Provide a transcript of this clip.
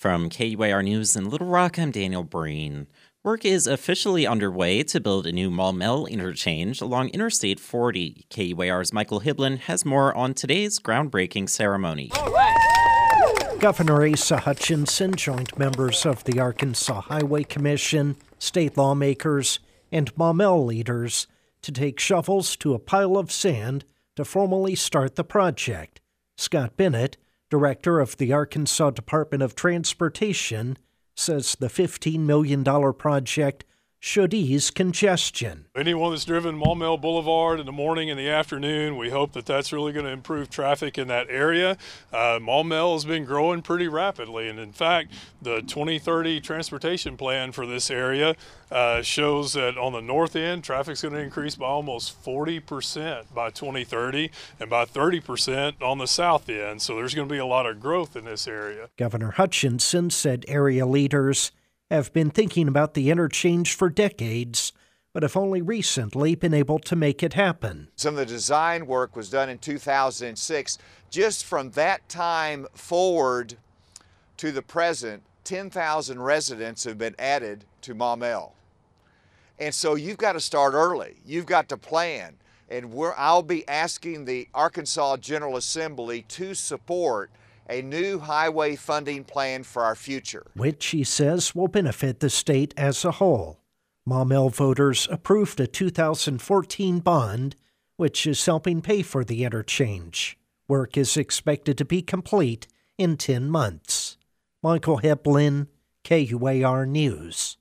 From KUAR News in Little Rock, I'm Daniel Breen. Work is officially underway to build a new Maumelle interchange along Interstate 40. KUAR's Michael Hiblin has more on today's groundbreaking ceremony. Governor Asa Hutchinson joined members of the Arkansas Highway Commission, state lawmakers, and Maumelle leaders to take shovels to a pile of sand to formally start the project. Scott Bennett, director of the Arkansas Department of Transportation, says the $15 million project should ease congestion. Anyone that's driven Maumelle Boulevard in the morning and the afternoon, we hope that that's really going to improve traffic in that area. Maumelle has been growing pretty rapidly, and in fact, the 2030 transportation plan for this area shows that on the north end, traffic's going to increase by almost 40% by 2030 and by 30% on the south end. So there's going to be a lot of growth in this area. Governor Hutchinson said area leaders have been thinking about the interchange for decades, but have only recently been able to make it happen. Some of the design work was done in 2006. Just from that time forward to the present, 10,000 residents have been added to Maumelle. And so you've got to start early. You've got to plan. And I'll be asking the Arkansas General Assembly to support a new highway funding plan for our future, which he says will benefit the state as a whole. Maumelle voters approved a 2014 bond, which is helping pay for the interchange. Work is expected to be complete in 10 months. Michael Hiblin, KUAR News.